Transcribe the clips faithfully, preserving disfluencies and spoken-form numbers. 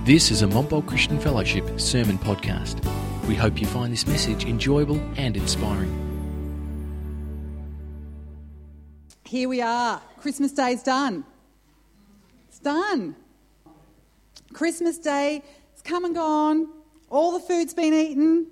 This is a Montbult Christian Fellowship sermon podcast. We hope you find this message enjoyable and inspiring. Here we are. Christmas Day's done. It's done. Christmas Day has come and gone. All the food's been eaten.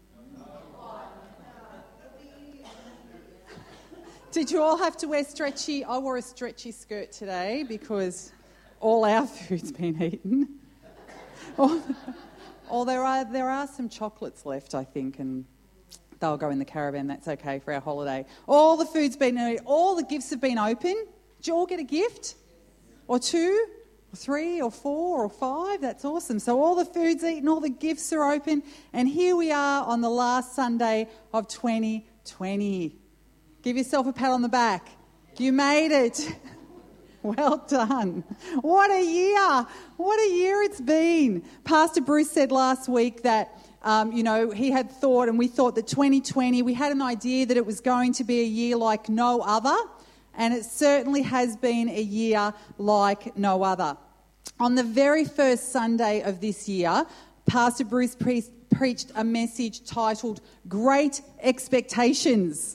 Did you all have to wear stretchy? I wore a stretchy skirt today because all our food's been eaten. Or, or there are there are some chocolates left, I think, and they'll go in the caravan. That's okay for our holiday. All the food's been eaten. All the gifts have been open. Did you all get a gift? Or two? Or three? Or four? Or five? That's awesome. So all the food's eaten, all the gifts are open, and here we are on the last Sunday of twenty twenty. Give yourself a pat on the back. You made it. Well done. What a year. What a year it's been. Pastor Bruce said last week that, um, you know, he had thought, and we thought that twenty twenty, we had an idea that it was going to be a year like no other, and it certainly has been a year like no other. On the very first Sunday of this year, Pastor Bruce pre- preached a message titled Great Expectations.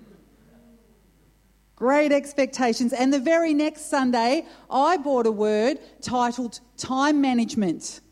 Great expectations. And the very next Sunday, I brought a word titled time management.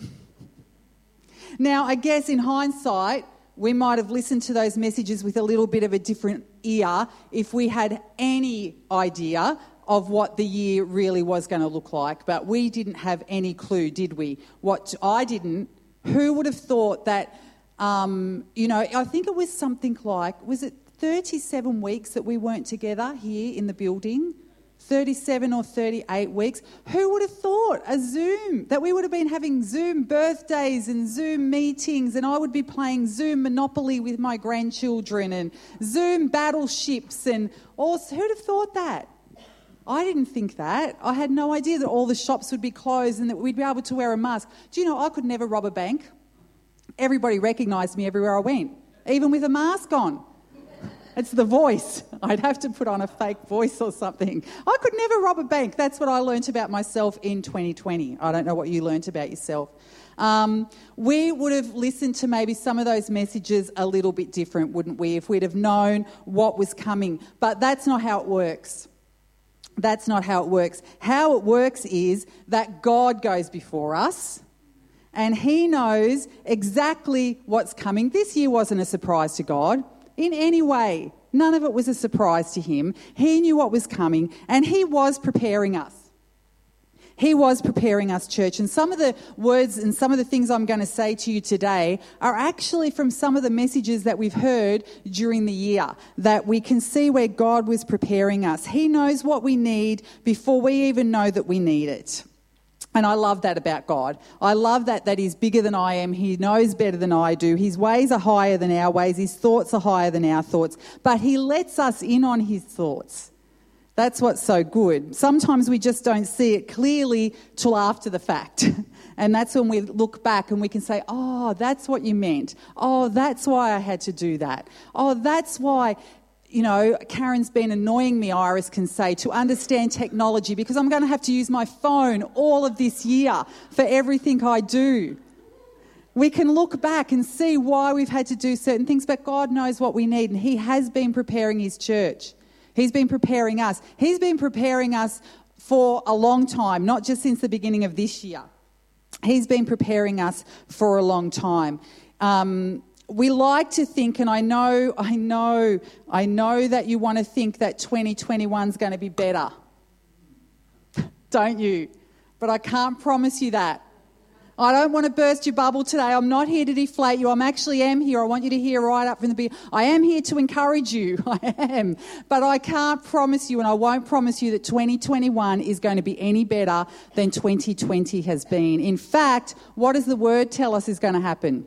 Now, I guess in hindsight, we might have listened to those messages with a little bit of a different ear if we had any idea of what the year really was going to look like. But we didn't have any clue, did we? What I didn't. Who would have thought that, um, you know, I think it was something like, was it thirty-seven weeks that we weren't together here in the building? thirty-seven or thirty-eight weeks. Who would have thought a Zoom, that we would have been having Zoom birthdays and Zoom meetings, and I would be playing Zoom Monopoly with my grandchildren and Zoom battleships and all. Who'd have thought that? I didn't think that. I had no idea that all the shops would be closed and that we'd be able to wear a mask. Do you know, I could never rob a bank. Everybody recognised me everywhere I went, even with a mask on. It's the voice. I'd have to put on a fake voice or something. I could never rob a bank. That's what I learnt about myself in twenty twenty. I don't know what you learnt about yourself. Um, we would have listened to maybe some of those messages a little bit different, wouldn't we, if we'd have known what was coming. But that's not how it works. That's not how it works. How it works is that God goes before us and he knows exactly what's coming. This year wasn't a surprise to God in any way. None of it was a surprise to him. He knew what was coming and he was preparing us. He was preparing us, church. And some of the words and some of the things I'm going to say to you today are actually from some of the messages that we've heard during the year, that we can see where God was preparing us. He knows what we need before we even know that we need it. And I love that about God. I love that that he's bigger than I am. He knows better than I do. His ways are higher than our ways. His thoughts are higher than our thoughts. But he lets us in on his thoughts. That's what's so good. Sometimes we just don't see it clearly till after the fact. And that's when we look back and we can say, oh, that's what you meant. Oh, that's why I had to do that. Oh, that's why, you know, Karen's been annoying me, Iris can say, to understand technology because I'm going to have to use my phone all of this year for everything I do. We can look back and see why we've had to do certain things, but God knows what we need and he has been preparing his church. He's been preparing us. He's been preparing us for a long time, not just since the beginning of this year. He's been preparing us for a long time. Um, we like to think, and I know, I know, I know that you want to think that twenty twenty-one is going to be better. Don't you? But I can't promise you that. I don't want to burst your bubble today. I'm not here to deflate you. I'm actually am here. I want you to hear right up from the beginning. I am here to encourage you. I am. But I can't promise you, and I won't promise you that twenty twenty-one is going to be any better than twenty twenty has been. In fact, what does the word tell us is going to happen?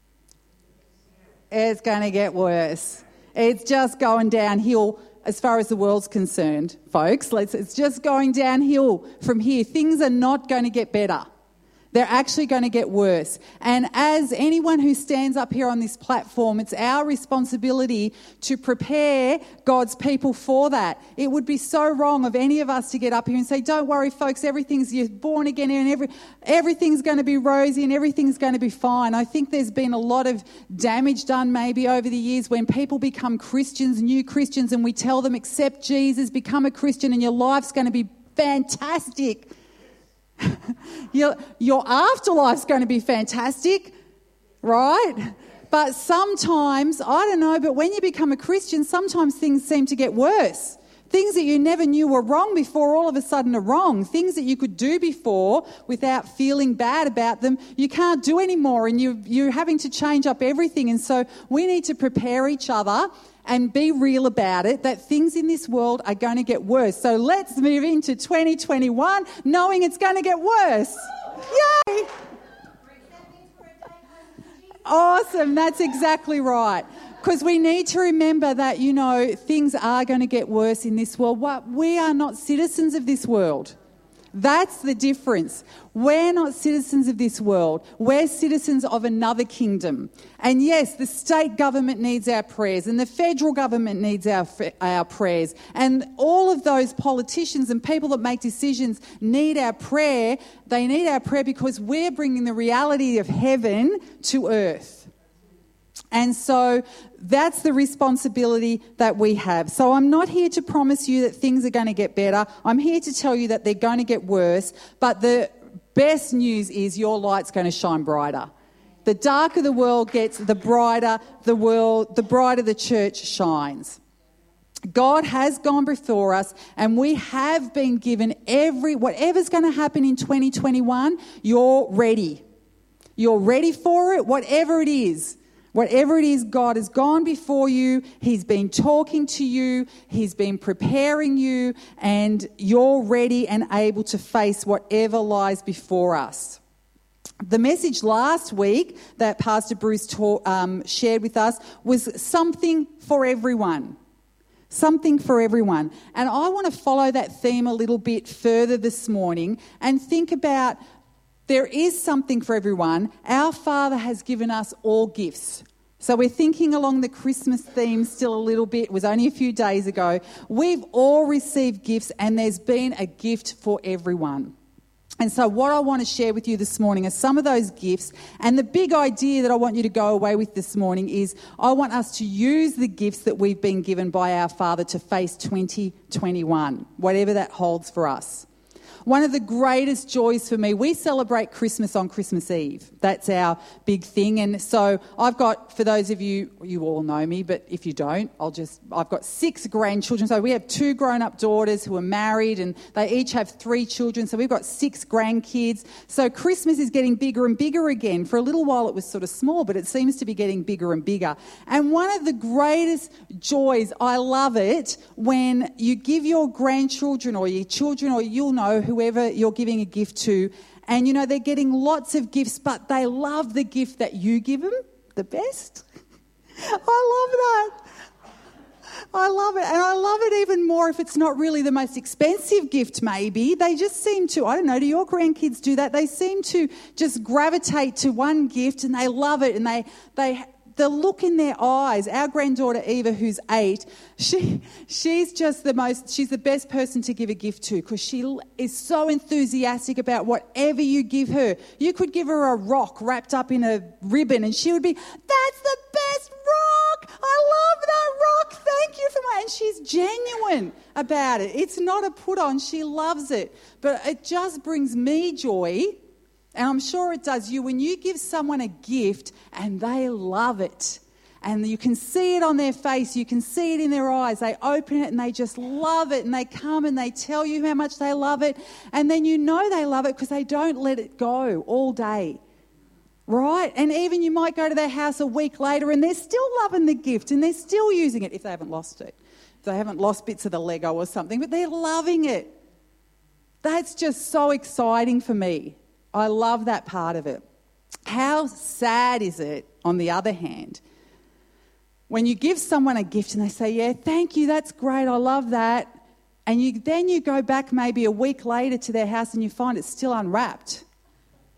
It's going to get worse. It's just going downhill as far as the world's concerned, folks. Let's, it's just going downhill from here. Things are not going to get better. They're actually going to get worse. And as anyone who stands up here on this platform, it's our responsibility to prepare God's people for that. It would be so wrong of any of us to get up here and say, don't worry, folks, everything's, you're born again and every, everything's going to be rosy and everything's going to be fine. I think there's been a lot of damage done maybe over the years when people become Christians, new Christians, and we tell them, accept Jesus, become a Christian, and your life's going to be fantastic. your, your afterlife's going to be fantastic, right? But sometimes, I don't know, but when you become a Christian, sometimes things seem to get worse. Things that you never knew were wrong before all of a sudden are wrong. Things that you could do before without feeling bad about them, you can't do anymore, and you, you're having to change up everything. And so we need to prepare each other and be real about it, that things in this world are going to get worse. So let's move into twenty twenty-one knowing it's going to get worse. Yay! Awesome, that's exactly right. Because we need to remember that, you know, things are going to get worse in this world. What, we are not citizens of this world. That's the difference. We're not citizens of this world. We're citizens of another kingdom. And yes, the state government needs our prayers, and the federal government needs our our prayers. And all of those politicians and people that make decisions need our prayer. They need our prayer because we're bringing the reality of heaven to earth. And so that's the responsibility that we have. So I'm not here to promise you that things are going to get better. I'm here to tell you that they're going to get worse. But the best news is your light's going to shine brighter. The darker the world gets, the brighter the world, the brighter the church shines. God has gone before us, and we have been given every, whatever's going to happen in twenty twenty-one, you're ready. You're ready for it, whatever it is. Whatever it is, God has gone before you. He's been talking to you. He's been preparing you, and you're ready and able to face whatever lies before us. The message last week that Pastor Bruce taught, um, shared with us was something for everyone. Something for everyone. And I want to follow that theme a little bit further this morning and think about there is something for everyone. Our Father has given us all gifts. So we're thinking along the Christmas theme still a little bit. It was only a few days ago. We've all received gifts, and there's been a gift for everyone. And so what I want to share with you this morning are some of those gifts. And the big idea that I want you to go away with this morning is I want us to use the gifts that we've been given by our Father to face twenty twenty-one, whatever that holds for us. One of the greatest joys for me, we celebrate Christmas on Christmas Eve. That's our big thing. And so I've got, for those of you, you all know me, but if you don't, I'll just, I've got six grandchildren. So we have two grown-up daughters who are married, and they each have three children. So we've got six grandkids. So Christmas is getting bigger and bigger again. For a little while it was sort of small, but it seems to be getting bigger and bigger. And one of the greatest joys, I love it, when you give your grandchildren or your children, or you'll know, whoever you're giving a gift to, and you know they're getting lots of gifts, but they love the gift that you give them the best. I love that. I love it. And I love it even more if it's not really the most expensive gift maybe. They just seem to, I don't know, do your grandkids do that? They seem to just gravitate to one gift, and they love it, and they they the look in their eyes. Our granddaughter Eva, who's eight, she she's just the most, she's the best person to give a gift to, because she is so enthusiastic about whatever you give her. You could give her a rock wrapped up in a ribbon, and she would be, that's the best rock! I love that rock! Thank you for my... And she's genuine about it. It's not a put on. She loves it. But it just brings me joy. And I'm sure it does you when you give someone a gift and they love it. And you can see it on their face. You can see it in their eyes. They open it and they just love it. And they come and they tell you how much they love it. And then you know they love it because they don't let it go all day. Right? And even you might go to their house a week later and they're still loving the gift and they're still using it if they haven't lost it. If they haven't lost bits of the Lego or something, but they're loving it. That's just so exciting for me. I love that part of it. How sad is it, on the other hand, when you give someone a gift and they say, yeah, thank you, that's great, I love that. And you then you go back maybe a week later to their house and you find it's still unwrapped.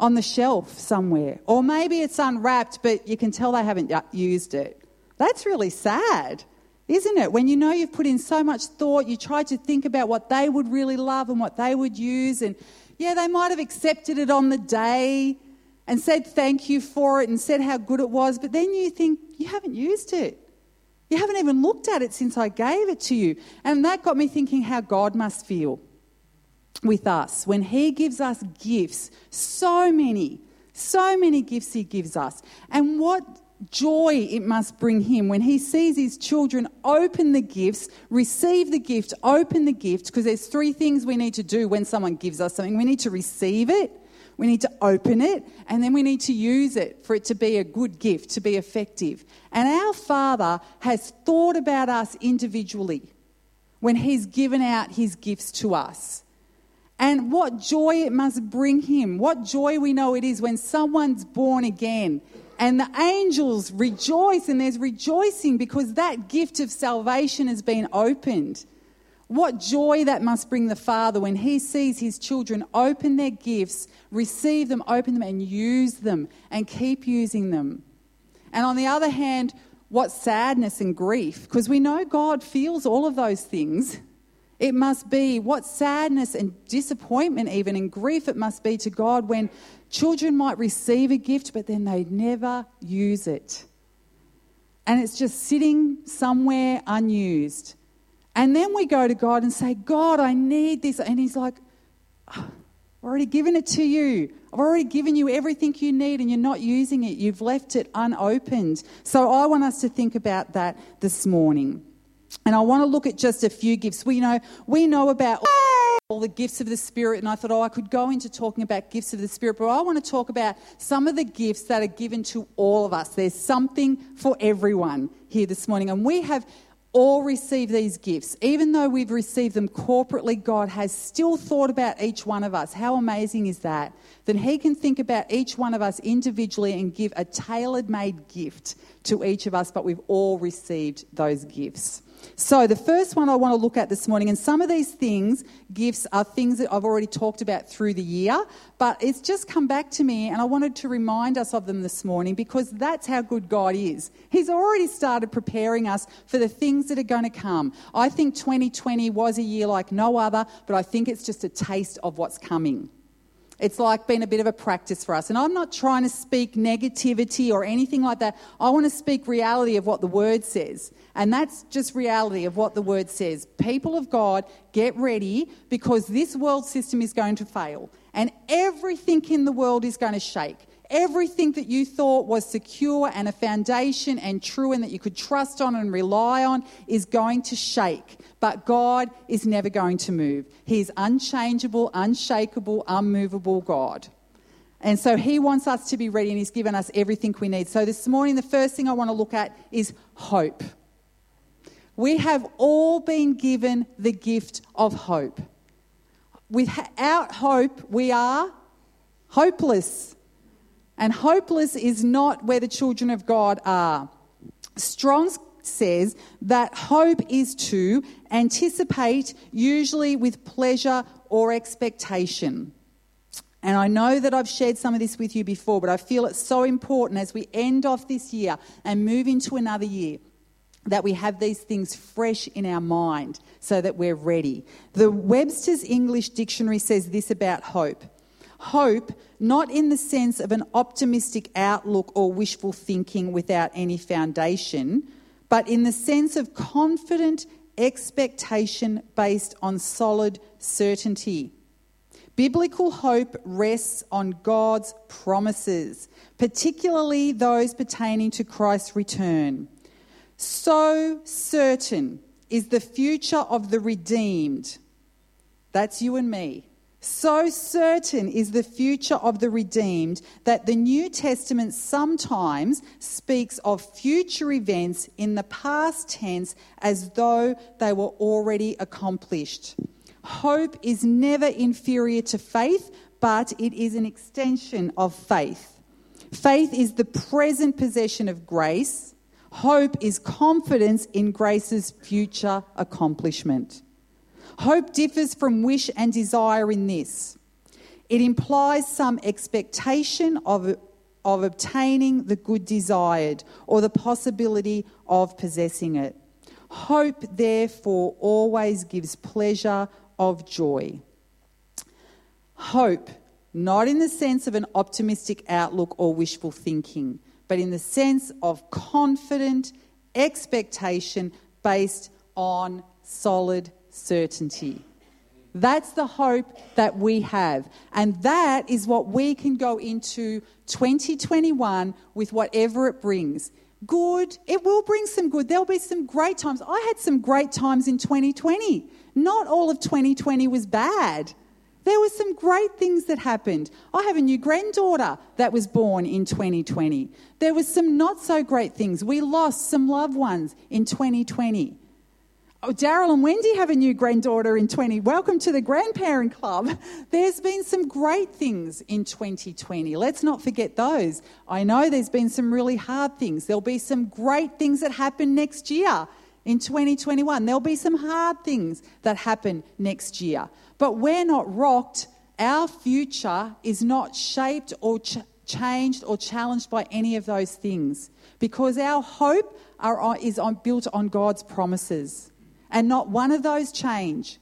on the shelf somewhere. Or maybe it's unwrapped, but you can tell they haven't used it. That's really sad, isn't it? When you know you've put in so much thought, you tried to think about what they would really love and what they would use. And yeah, they might have accepted it on the day and said thank you for it and said how good it was. But then you think, you haven't used it. You haven't even looked at it since I gave it to you. And that got me thinking how God must feel with us when he gives us gifts, so many, so many gifts he gives us. And what joy it must bring him when he sees his children open the gifts, receive the gift, open the gift, because there's three things we need to do when someone gives us something. We need to receive it, we need to open it, and then we need to use it for it to be a good gift, to be effective. And our Father has thought about us individually when he's given out his gifts to us. And what joy it must bring him. What joy we know it is when someone's born again and the angels rejoice, and there's rejoicing because that gift of salvation has been opened. What joy that must bring the Father when he sees his children open their gifts, receive them, open them and use them and keep using them. And on the other hand, what sadness and grief, because we know God feels all of those things. It must be what sadness and disappointment even and grief it must be to God when children might receive a gift but then they never use it. And it's just sitting somewhere unused. And then we go to God and say, God, I need this. And he's like, oh, I've already given it to you. I've already given you everything you need and you're not using it. You've left it unopened. So I want us to think about that this morning. And I want to look at just a few gifts. We know we know about all the gifts of the Spirit, and I thought, oh, I could go into talking about gifts of the Spirit, but I want to talk about some of the gifts that are given to all of us. There's something for everyone here this morning, and we have all received these gifts. Even though we've received them corporately, God has still thought about each one of us. How amazing is that? That he can think about each one of us individually and give a tailor-made gift to each of us, but we've all received those gifts. So the first one I want to look at this morning, and some of these things, gifts, are things that I've already talked about through the year, but it's just come back to me and I wanted to remind us of them this morning because that's how good God is. He's already started preparing us for the things that are going to come. I think twenty twenty was a year like no other, but I think it's just a taste of what's coming. It's like been a bit of a practice for us. And I'm not trying to speak negativity or anything like that. I want to speak reality of what the Word says. And that's just reality of what the Word says. People of God, get ready because this world system is going to fail. And everything in the world is going to shake. Everything that you thought was secure and a foundation and true and that you could trust on and rely on is going to shake. But God is never going to move. He's unchangeable, unshakable, unmovable God. And so he wants us to be ready and he's given us everything we need. So this morning, the first thing I want to look at is hope. We have all been given the gift of hope. Without hope, we are hopeless. And hopeless is not where the children of God are. Strong's says that hope is to anticipate, usually with pleasure or expectation. And I know that I've shared some of this with you before, but I feel it's so important as we end off this year and move into another year that we have these things fresh in our mind so that we're ready. The Webster's English Dictionary says this about hope. Hope, not in the sense of an optimistic outlook or wishful thinking without any foundation, but in the sense of confident expectation based on solid certainty. Biblical hope rests on God's promises, particularly those pertaining to Christ's return. So certain is the future of the redeemed. That's you and me. So certain is the future of the redeemed that the New Testament sometimes speaks of future events in the past tense as though they were already accomplished. Hope is never inferior to faith, but it is an extension of faith. Faith is the present possession of grace. Hope is confidence in grace's future accomplishment. Hope differs from wish and desire in this. It implies some expectation of, of obtaining the good desired or the possibility of possessing it. Hope, therefore, always gives pleasure of joy. Hope, not in the sense of an optimistic outlook or wishful thinking, but in the sense of confident expectation based on solid certainty. That's the hope that we have. And that is what we can go into twenty twenty-one with, whatever it brings. Good, it will bring some good. There'll be some great times. I had some great times in twenty twenty. Not all of twenty twenty was bad. There were some great things that happened. I have a new granddaughter that was born in twenty twenty. There was some not so great things. We lost some loved ones in twenty twenty. Oh, Daryl and Wendy have a new granddaughter in twenty. Welcome to the Grandparent Club. There's been some great things in twenty twenty. Let's not forget those. I know there's been some really hard things. There'll be some great things that happen next year in twenty twenty-one. There'll be some hard things that happen next year. But we're not rocked. Our future is not shaped or ch- changed or challenged by any of those things, because our hope are, is on, built on God's promises, and not one of those change.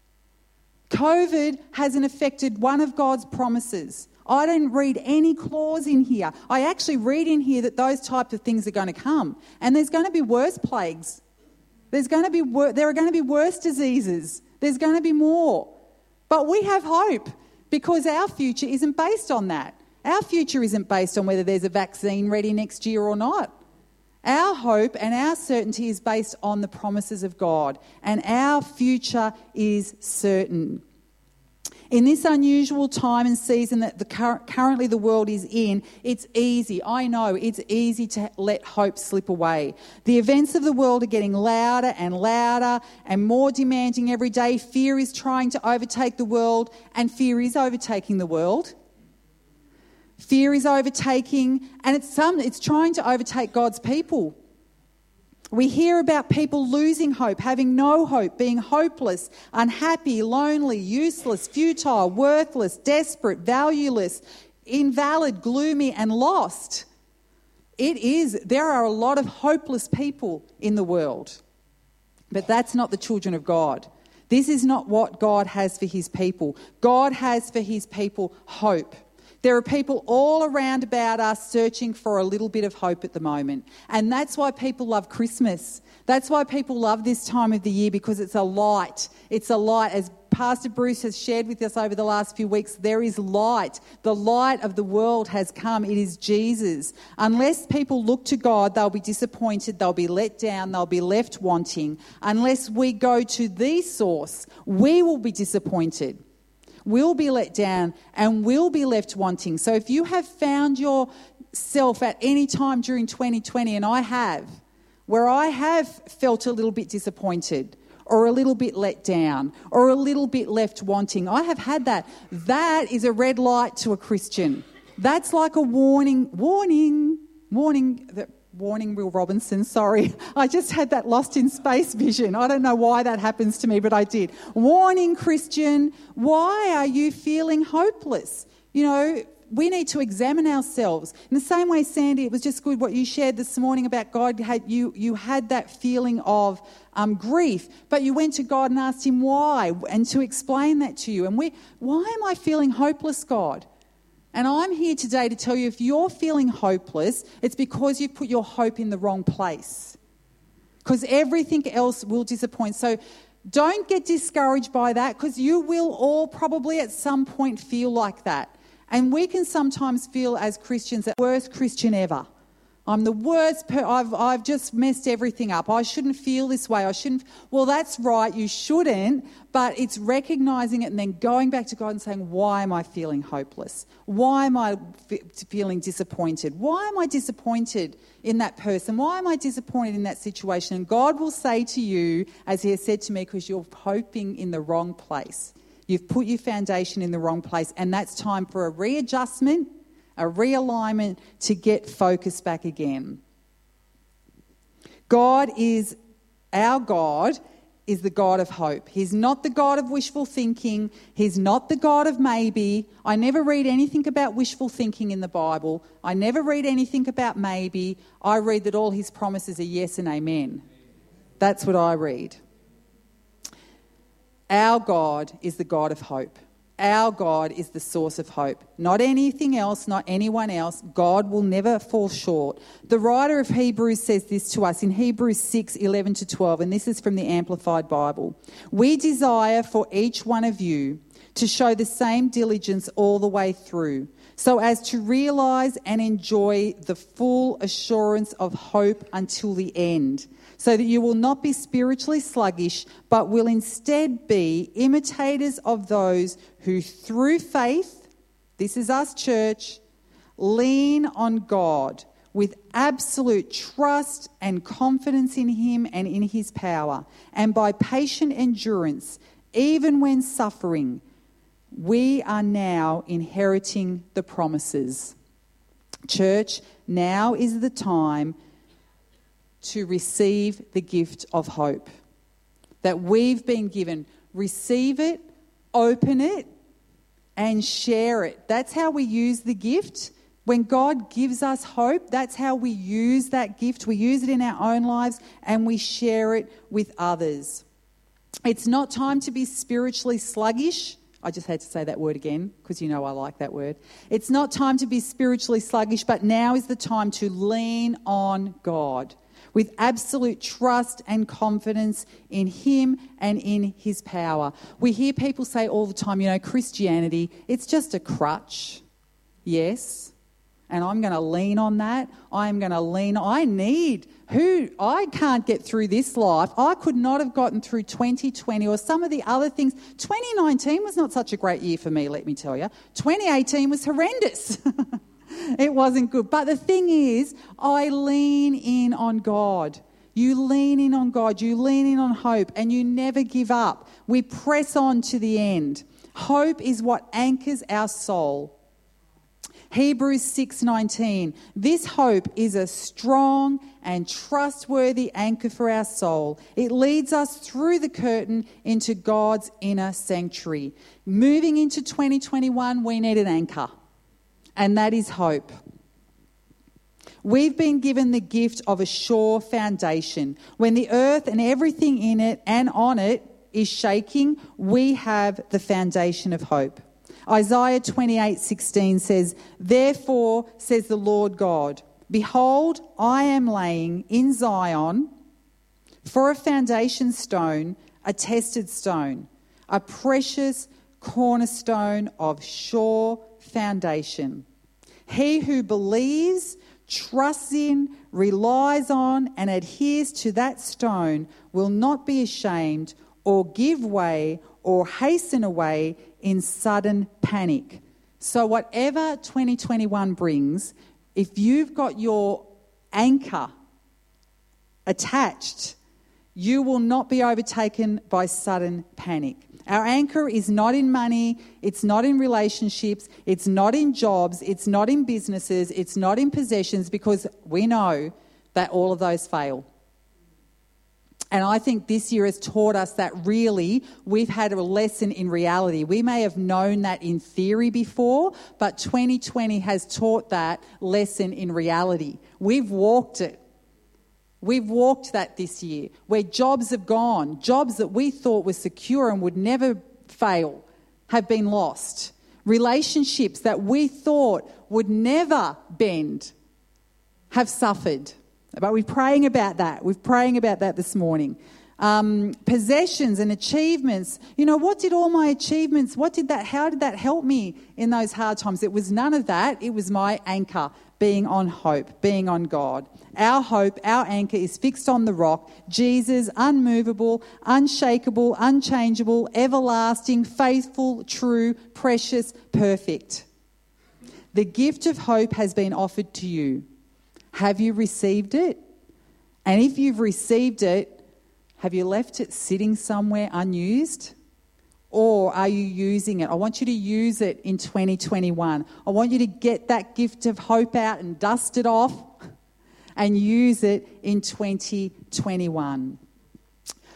COVID hasn't affected one of God's promises. I didn't read any clause in here. I actually read in here that those types of things are going to come, and there's going to be worse plagues. There's going to be wor- there are going to be worse diseases. There's going to be more. But we have hope, because our future isn't based on that. Our future isn't based on whether there's a vaccine ready next year or not. Our hope and our certainty is based on the promises of God, and our future is certain. In this unusual time and season that the cur- currently the world is in, it's easy, I know, it's easy to let hope slip away. The events of the world are getting louder and louder and more demanding every day. Fear is trying to overtake the world, and fear is overtaking the world. Fear is overtaking, and it's some, it's trying to overtake God's people. We hear about people losing hope, having no hope, being hopeless, unhappy, lonely, useless, futile, worthless, desperate, valueless, invalid, gloomy, and lost. It is, there are a lot of hopeless people in the world, but that's not the children of God. This is not what God has for his people. God has for his people hope. There are people all around about us searching for a little bit of hope at the moment. And that's why people love Christmas. That's why people love this time of the year, because it's a light. It's a light. As Pastor Bruce has shared with us over the last few weeks, there is light. The light of the world has come. It is Jesus. Unless people look to God, they'll be disappointed, they'll be let down, they'll be left wanting. Unless we go to the source, we will be disappointed. Will be let down, and will be left wanting. So if you have found yourself at any time during twenty twenty, and I have, where I have felt a little bit disappointed or a little bit let down or a little bit left wanting, I have had that. That is a red light to a Christian. That's like a warning, warning, warning, that Warning, Will Robinson, sorry. I just had that Lost in Space vision. I don't know why that happens to me, but I did. Warning, Christian, why are you feeling hopeless? You know, we need to examine ourselves. In the same way, Sandy, it was just good what you shared this morning about God. Had you, you had that feeling of um, grief, but you went to God and asked him why, and to explain that to you. And we, why am I feeling hopeless, God? And I'm here today to tell you, if you're feeling hopeless, it's because you've put your hope in the wrong place. Because everything else will disappoint. So don't get discouraged by that, because you will all probably at some point feel like that. And we can sometimes feel as Christians the worst Christian ever. I'm the worst, per- I've, I've just messed everything up. I shouldn't feel this way. I shouldn't. Well, that's right, you shouldn't, but it's recognising it and then going back to God and saying, why am I feeling hopeless? Why am I f- feeling disappointed? Why am I disappointed in that person? Why am I disappointed in that situation? And God will say to you, as he has said to me, because you're hoping in the wrong place. You've put your foundation in the wrong place, and that's time for a readjustment, a realignment to get focus back again. God is, our God is the God of hope. He's not the God of wishful thinking. He's not the God of maybe. I never read anything about wishful thinking in the Bible. I never read anything about maybe. I read that all his promises are yes and amen. That's what I read. Our God is the God of hope. Our God is the source of hope. Not anything else, not anyone else. God will never fall short. The writer of Hebrews says this to us in Hebrews six, eleven to twelve, and this is from the Amplified Bible. We desire for each one of you to show the same diligence all the way through, so as to realise and enjoy the full assurance of hope until the end, so that you will not be spiritually sluggish, but will instead be imitators of those who through faith, this is us church, lean on God with absolute trust and confidence in him and in his power, and by patient endurance, even when suffering, we are now inheriting the promises. Church, now is the time to receive the gift of hope that we've been given. Receive it, open it, and share it. That's how we use the gift. When God gives us hope, that's how we use that gift. We use it in our own lives and we share it with others. It's not time to be spiritually sluggish. I just had to say that word again because you know I like that word. It's not time to be spiritually sluggish, but now is the time to lean on God with absolute trust and confidence in him and in his power. We hear people say all the time, you know, Christianity, it's just a crutch. Yes. And I'm going to lean on that. I'm going to lean. I need who I can't get through this life. I could not have gotten through twenty twenty or some of the other things. twenty nineteen was not such a great year for me, let me tell you. twenty eighteen was horrendous. It wasn't good. But the thing is, I lean in on God. You lean in on God. You lean in on hope, and you never give up. We press on to the end. Hope is what anchors our soul. Hebrews six nineteen. This hope is a strong and trustworthy anchor for our soul. It leads us through the curtain into God's inner sanctuary. Moving into twenty twenty-one, we need an anchor, and that is hope. We've been given the gift of a sure foundation. When the earth and everything in it and on it is shaking, we have the foundation of hope. Isaiah twenty-eight sixteen says, "Therefore, says the Lord God, behold, I am laying in Zion for a foundation stone, a tested stone, a precious cornerstone of sure foundation. He who believes, trusts in, relies on, and adheres to that stone will not be ashamed or give way or hasten away in sudden panic." So whatever twenty twenty-one brings, if you've got your anchor attached, you will not be overtaken by sudden panic. Our anchor is not in money, it's not in relationships, it's not in jobs, it's not in businesses, it's not in possessions, because we know that all of those fail. And I think this year has taught us that really we've had a lesson in reality. We may have known that in theory before, but twenty twenty has taught that lesson in reality. We've walked it. We've walked that this year, where jobs have gone. Jobs that we thought were secure and would never fail have been lost. Relationships that we thought would never bend have suffered. But we're praying about that. We're praying about that this morning. Um, possessions and achievements. You know, what did all my achievements, what did that, how did that help me in those hard times? It was none of that. It was my anchor, being on hope, being on God. Our hope, our anchor is fixed on the rock. Jesus, unmovable, unshakable, unchangeable, everlasting, faithful, true, precious, perfect. The gift of hope has been offered to you. Have you received it? And if you've received it, have you left it sitting somewhere unused? Or are you using it? I want you to use it in twenty twenty-one. I want you to get that gift of hope out and dust it off and use it in twenty twenty-one.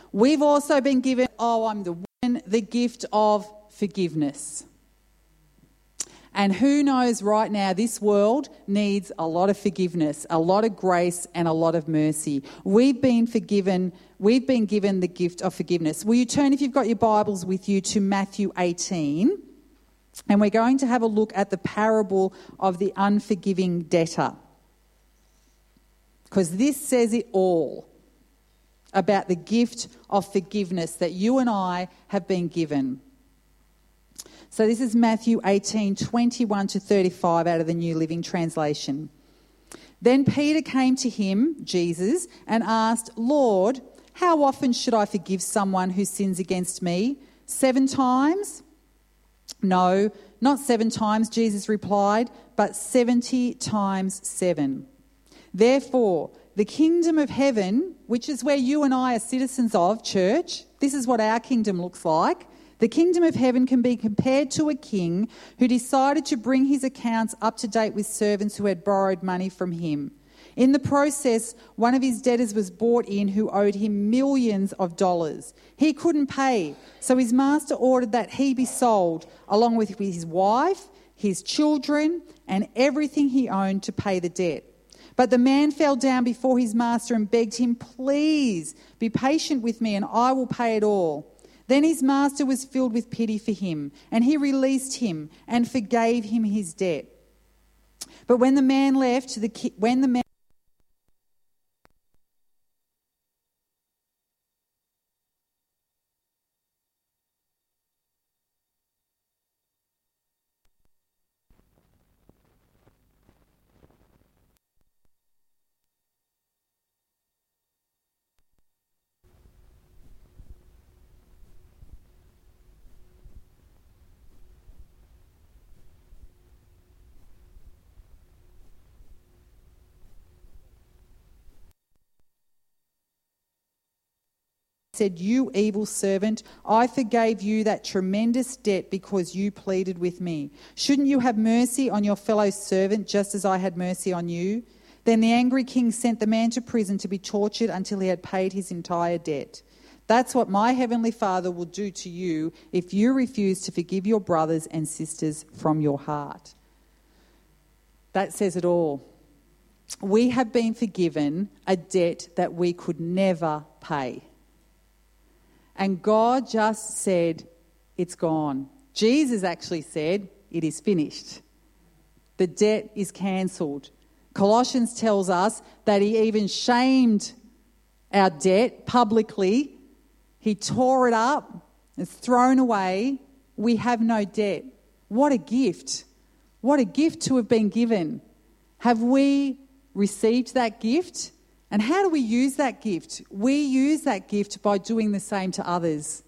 We've also been given, oh, I'm the woman, the gift of forgiveness. And who knows right now, this world needs a lot of forgiveness, a lot of grace and a lot of mercy. We've been forgiven, we've been given the gift of forgiveness. Will you turn, if you've got your Bibles with you, to Matthew eighteen? And we're going to have a look at the parable of the unforgiving debtor. Because this says it all about the gift of forgiveness that you and I have been given. So this is Matthew eighteen, twenty-one to thirty-five out of the New Living Translation. Then Peter came to him, Jesus, and asked, Lord, how often should I forgive someone who sins against me? Seven times? No, not seven times, Jesus replied, but seventy times seven. Therefore, the kingdom of heaven, which is where you and I are citizens of, church, this is what our kingdom looks like. The kingdom of heaven can be compared to a king who decided to bring his accounts up to date with servants who had borrowed money from him. In the process, one of his debtors was brought in who owed him millions of dollars. He couldn't pay, so his master ordered that he be sold, along with his wife, his children, and everything he owned to pay the debt. But the man fell down before his master and begged him, please be patient with me and I will pay it all. Then his master was filled with pity for him, and he released him and forgave him his debt. But when the man left, the ki- when the man said, you evil servant, I forgave you that tremendous debt because you pleaded with me. Shouldn't you have mercy on your fellow servant just as I had mercy on you? Then the angry king sent the man to prison to be tortured until he had paid his entire debt. That's what my heavenly Father will do to you if you refuse to forgive your brothers and sisters from your heart. That says it all. We have been forgiven a debt that we could never pay. And God just said, it's gone. Jesus actually said, it is finished. The debt is cancelled. Colossians tells us that he even shamed our debt publicly. He tore it up. It's thrown away. We have no debt. What a gift. What a gift to have been given. Have we received that gift? And how do we use that gift? We use that gift by doing the same to others.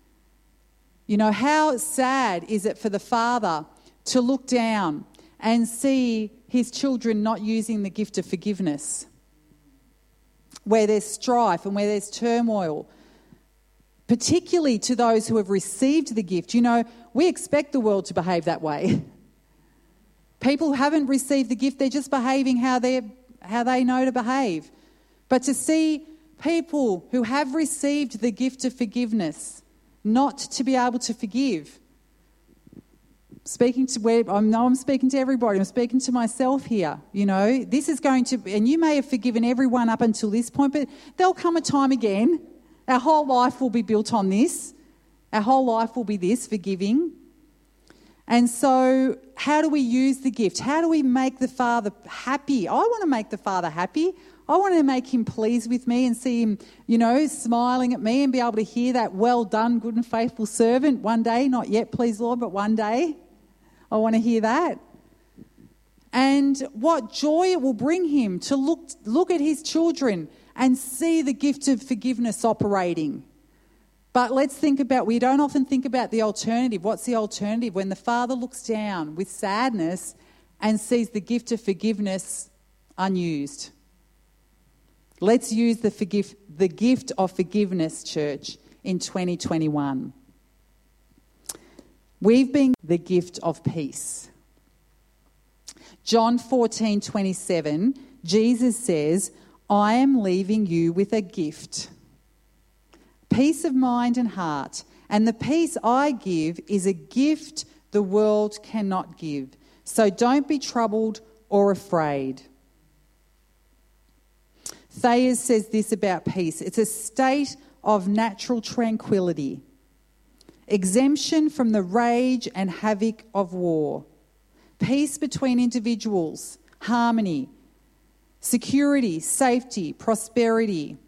You know, how sad is it for the father to look down and see his children not using the gift of forgiveness, where there's strife and where there's turmoil, particularly to those who have received the gift. You know, we expect the world to behave that way. People who haven't received the gift, they're just behaving how they how they know to behave. But to see people who have received the gift of forgiveness not to be able to forgive. Speaking to where I know I'm speaking to everybody, I'm speaking to myself here. You know, this is going to, and you may have forgiven everyone up until this point, but there'll come a time again. Our whole life will be built on this. Our whole life will be this, forgiving. And so how do we use the gift? How do we make the Father happy? I want to make the Father happy. I want to make him pleased with me and see him, you know, smiling at me and be able to hear that well done, good and faithful servant one day. Not yet, please, Lord, but one day. I want to hear that. And what joy it will bring him to look, look at his children and see the gift of forgiveness operating. But let's think about, we don't often think about the alternative. What's the alternative? When the Father looks down with sadness and sees the gift of forgiveness unused. Let's use the forgive, the gift of forgiveness, church, in twenty twenty-one. We've been the gift of peace. John fourteen twenty-seven, Jesus says, I am leaving you with a gift. peace of mind and heart. And the peace I give is a gift the world cannot give. So don't be troubled or afraid. Thayers says this about peace. It's a state of natural tranquility, exemption from the rage and havoc of war, peace between individuals, harmony, security, safety, prosperity.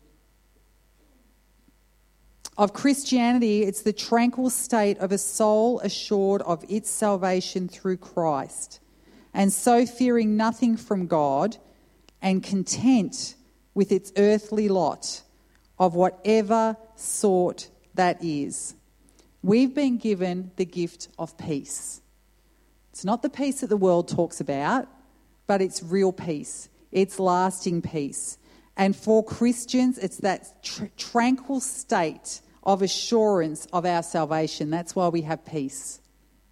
Of Christianity, it's the tranquil state of a soul assured of its salvation through Christ, and so fearing nothing from God and content with its earthly lot of whatever sort that is. We've been given the gift of peace. It's not the peace that the world talks about, but it's real peace. It's lasting peace. And for Christians, it's that tr- tranquil state of assurance of our salvation. That's why we have peace.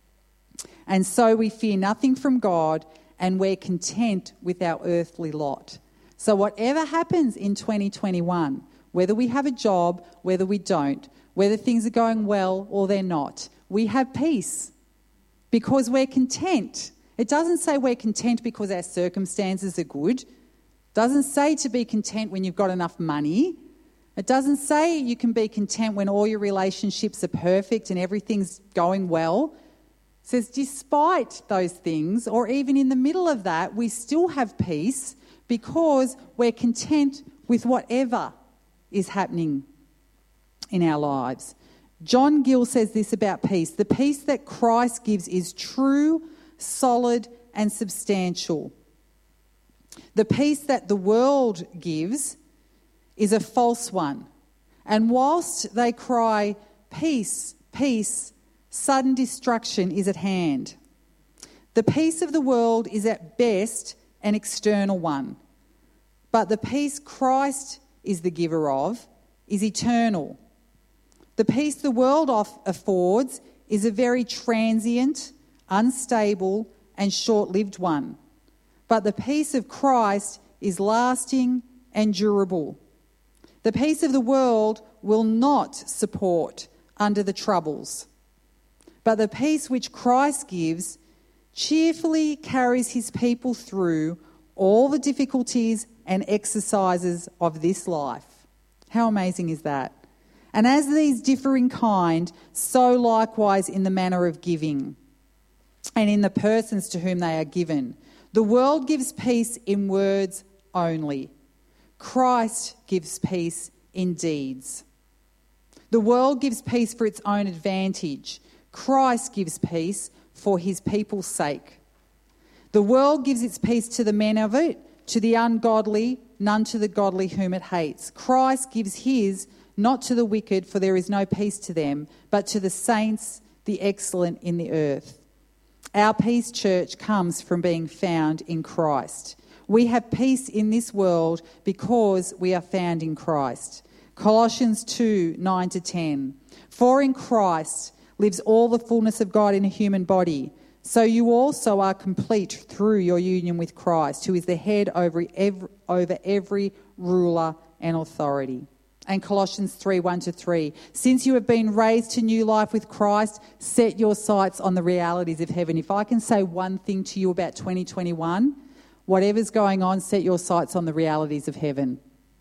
And so we fear nothing from God, and we're content with our earthly lot. So whatever happens in twenty twenty-one, whether we have a job, whether we don't, whether things are going well or they're not, we have peace because we're content. It doesn't say we're content because our circumstances are good. It doesn't say to be content when you've got enough money. It doesn't say you can be content when all your relationships are perfect and everything's going well. It says despite those things, or even in the middle of that, we still have peace because we're content with whatever is happening in our lives. John Gill says this about peace. The peace that Christ gives is true, solid, and substantial. The peace that the world gives is a false one. And whilst they cry, peace, peace, sudden destruction is at hand. The peace of the world is at best an external one. But the peace Christ is the giver of is eternal. The peace the world off affords is a very transient, unstable, and short-lived one. But the peace of Christ is lasting and durable. The peace of the world will not support under the troubles. But the peace which Christ gives cheerfully carries his people through all the difficulties and exercises of this life. How amazing is that? And as these differ in kind, so likewise in the manner of giving and in the persons to whom they are given. The world gives peace in words only. Christ gives peace in deeds. The world gives peace for its own advantage. Christ gives peace for his people's sake. The world gives its peace to the men of it, to the ungodly, none to the godly whom it hates. Christ gives his not to the wicked, for there is no peace to them, but to the saints, the excellent in the earth. Our peace, church, comes from being found in Christ. We have peace in this world because we are found in Christ. Colossians two, nine to ten. For in Christ lives all the fullness of God in a human body. So you also are complete through your union with Christ, who is the head over every, over every ruler and authority. And Colossians three, one to three. Since you have been raised to new life with Christ, set your sights on the realities of heaven. If I can say one thing to you about twenty twenty-one, whatever's going on, set your sights on the realities of heaven.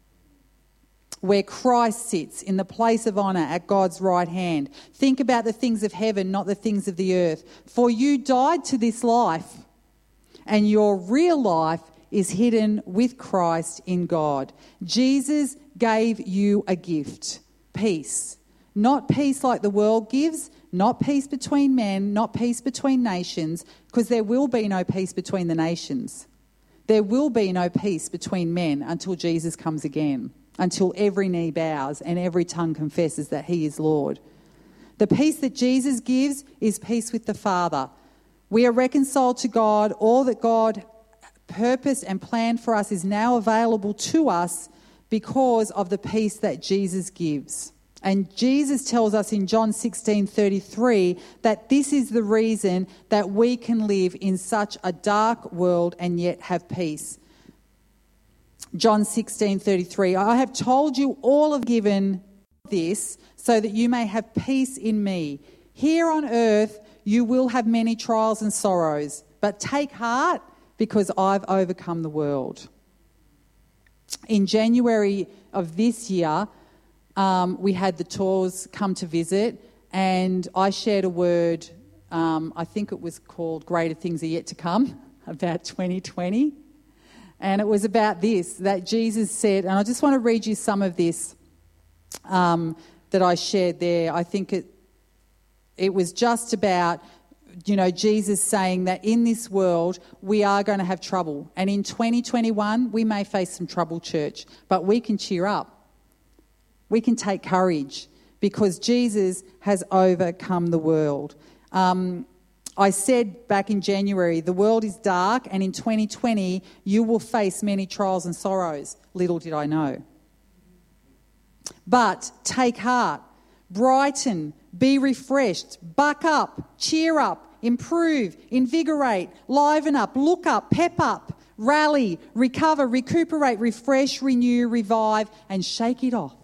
Where Christ sits in the place of honour at God's right hand. Think about the things of heaven, not the things of the earth. For you died to this life, and your real life is hidden with Christ in God. Jesus gave you a gift, peace. Not peace like the world gives, not peace between men, not peace between nations, because there will be no peace between the nations. There will be no peace between men until Jesus comes again, until every knee bows and every tongue confesses that he is Lord. The peace that Jesus gives is peace with the Father. We are reconciled to God. All that God purposed and planned for us is now available to us because of the peace that Jesus gives. And Jesus tells us in John sixteen thirty-three that this is the reason that we can live in such a dark world and yet have peace. John sixteen thirty-three, I have told you all of given this so that you may have peace in me. Here on earth you will have many trials and sorrows, but take heart because I've overcome the world. In January of this year, um, we had the Tours come to visit, and I shared a word, um, I think it was called Greater Things Are Yet to Come, about twenty twenty. And it was about this, that Jesus said, and I just want to read you some of this um, that I shared there. I think it it was just about, you know, Jesus saying that in this world we are going to have trouble. And in twenty twenty-one we may face some trouble, church, but we can cheer up. We can take courage because Jesus has overcome the world. Um, I said back in January, the world is dark, and in twenty twenty you will face many trials and sorrows. Little did I know. But take heart, brighten, be refreshed, buck up, cheer up, improve, invigorate, liven up, look up, pep up, rally, recover, recuperate, refresh, renew, revive, and shake it off.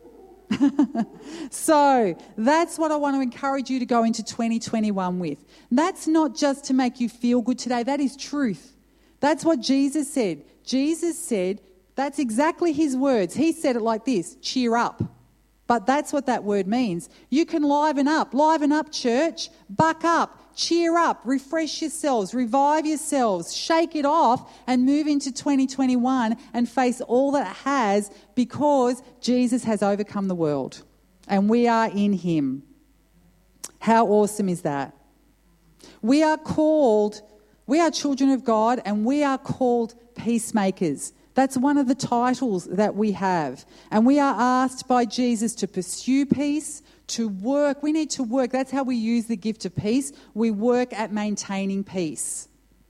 So that's what I want to encourage you to go into twenty twenty-one with. That's not just to make you feel good today. That is truth. That's what Jesus said. Jesus said, that's exactly his words. He said it like this, cheer up. But that's what that word means. You can liven up. Liven up, church. Buck up. Cheer up. Refresh yourselves. Revive yourselves. Shake it off and move into twenty twenty-one and face all that it has, because Jesus has overcome the world and we are in him. How awesome is that? We are called, we are children of God, and we are called peacemakers. That's one of the titles that we have. And we are asked by Jesus to pursue peace, to work. We need to work. That's how we use the gift of peace. We work at maintaining peace.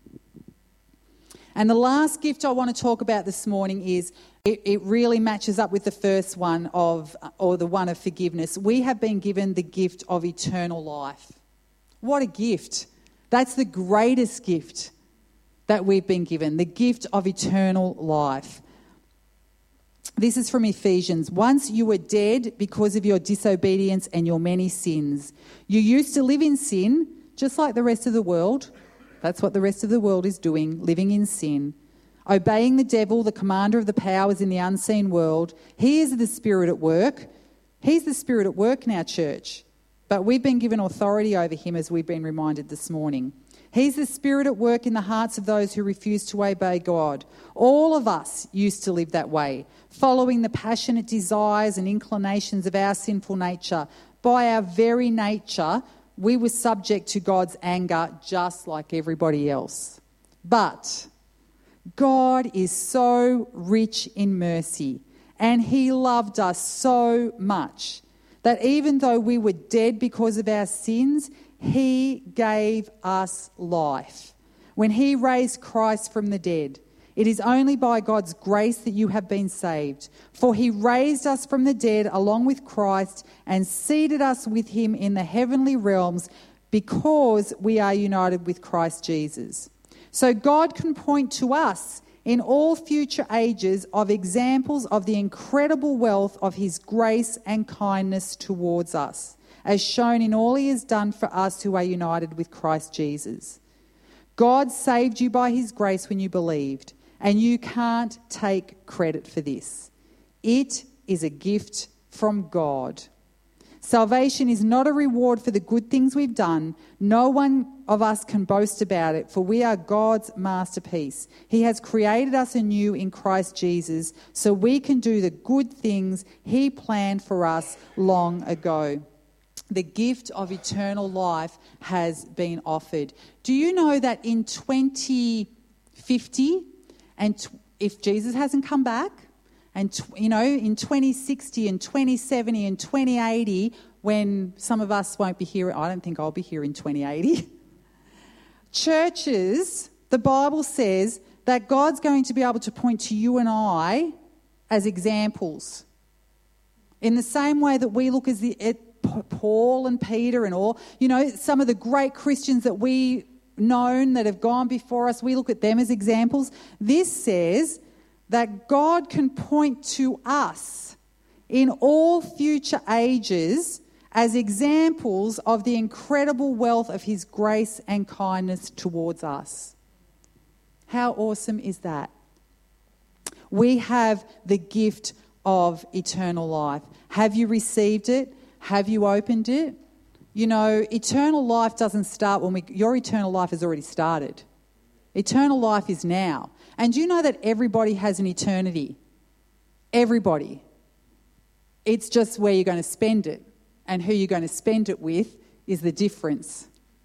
And the last gift I want to talk about this morning is, it, it really matches up with the first one of, or the one of forgiveness. We have been given the gift of eternal life. What a gift. That's the greatest gift that we've been given, the gift of eternal life. This is from Ephesians. Once you were dead because of your disobedience and your many sins. You used to live in sin, just like the rest of the world. That's what the rest of the world is doing, living in sin. Obeying the devil, the commander of the powers in the unseen world. He is the spirit at work. He's the spirit at work in our church. But we've been given authority over him, as we've been reminded this morning. He's the spirit at work in the hearts of those who refuse to obey God. All of us used to live that way, following the passionate desires and inclinations of our sinful nature. By our very nature, we were subject to God's anger just like everybody else. But God is so rich in mercy, and he loved us so much that even though we were dead because of our sins, he gave us life when he raised Christ from the dead. It is only by God's grace that you have been saved. For he raised us from the dead along with Christ and seated us with him in the heavenly realms, because we are united with Christ Jesus. So God can point to us in all future ages of examples of the incredible wealth of his grace and kindness towards us, as shown in all he has done for us who are united with Christ Jesus. God saved you by his grace when you believed, and you can't take credit for this. It is a gift from God. Salvation is not a reward for the good things we've done. No one of us can boast about it, for we are God's masterpiece. He has created us anew in Christ Jesus, so we can do the good things he planned for us long ago. The gift of eternal life has been offered. Do you know that in twenty fifty, and if Jesus hasn't come back, and you know, in twenty sixty and twenty seventy and twenty eighty, when some of us won't be here, I don't think I'll be here in twenty eighty. Churches, the Bible says that God's going to be able to point to you and I as examples. In the same way that we look as the, at Paul and Peter and all, you know, some of the great Christians that we known that have gone before us, we look at them as examples. This says that God can point to us in all future ages as examples of the incredible wealth of his grace and kindness towards us. How awesome is that? We have the gift of eternal life. Have you received it? Have you opened it? You know, eternal life doesn't start when we... Your eternal life has already started. Eternal life is now. And do you know that everybody has an eternity? Everybody. It's just where you're going to spend it. And who you're going to spend it with is the difference.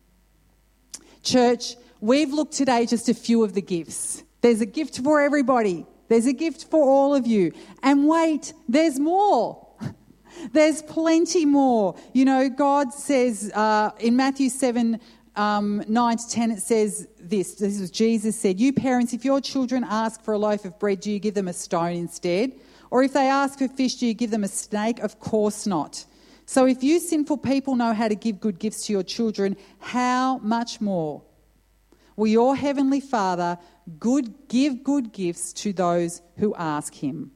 Church, we've looked today just a few of the gifts. There's a gift for everybody. There's a gift for all of you. And wait, there's more. There's plenty more. You know, God says uh, in Matthew seven, um, nine to ten, it says this. This is Jesus said, "You parents, if your children ask for a loaf of bread, do you give them a stone instead? Or if they ask for fish, do you give them a snake? Of course not. So if you sinful people know how to give good gifts to your children, how much more will your heavenly Father good give good gifts to those who ask him?"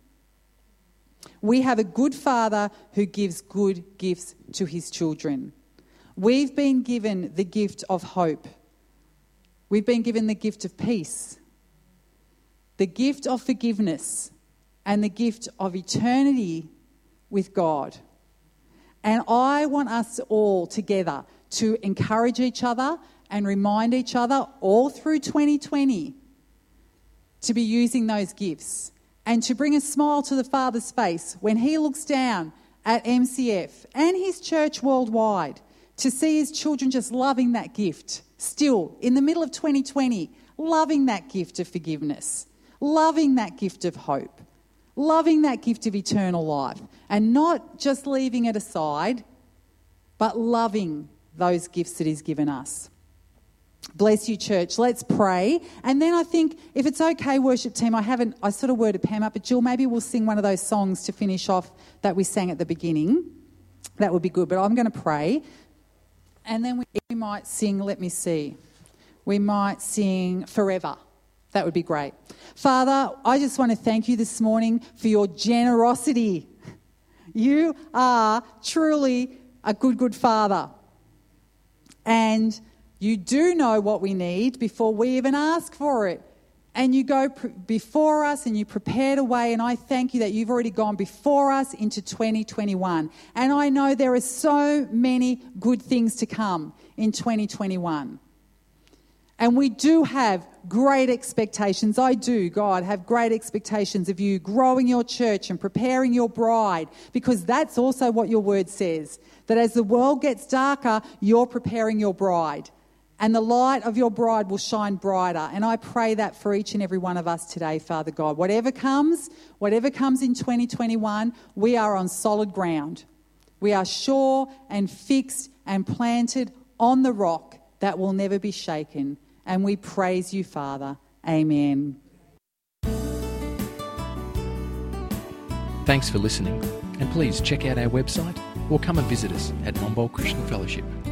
We have a good Father who gives good gifts to his children. We've been given the gift of hope. We've been given the gift of peace, the gift of forgiveness, and the gift of eternity with God. And I want us all together to encourage each other and remind each other all through twenty twenty to be using those gifts and to bring a smile to the Father's face when he looks down at M C F and his church worldwide, to see his children just loving that gift, still in the middle of twenty twenty, loving that gift of forgiveness, loving that gift of hope, loving that gift of eternal life, and not just leaving it aside, but loving those gifts that he's given us. Bless you, church. Let's pray. And then I think, if it's okay, worship team, I haven't, I sort of worded Pam up, but Jill, maybe we'll sing one of those songs to finish off that we sang at the beginning. That would be good. But I'm going to pray. And then we might sing, let me see, we might sing Forever. That would be great. Father, I just want to thank you this morning for your generosity. You are truly a good, good Father. And you do know what we need before we even ask for it. And you go pr- before us and you prepared a way. And I thank you that you've already gone before us into twenty twenty-one. And I know there are so many good things to come in twenty twenty-one. And we do have great expectations. I do, God, have great expectations of you growing your church and preparing your bride, because that's also what your word says, that as the world gets darker, you're preparing your bride. And the light of your bride will shine brighter. And I pray that for each and every one of us today, Father God. Whatever comes, whatever comes in twenty twenty-one, we are on solid ground. We are sure and fixed and planted on the rock that will never be shaken. And we praise you, Father. Amen. Thanks for listening. And please check out our website or come and visit us at Momboll Christian Fellowship.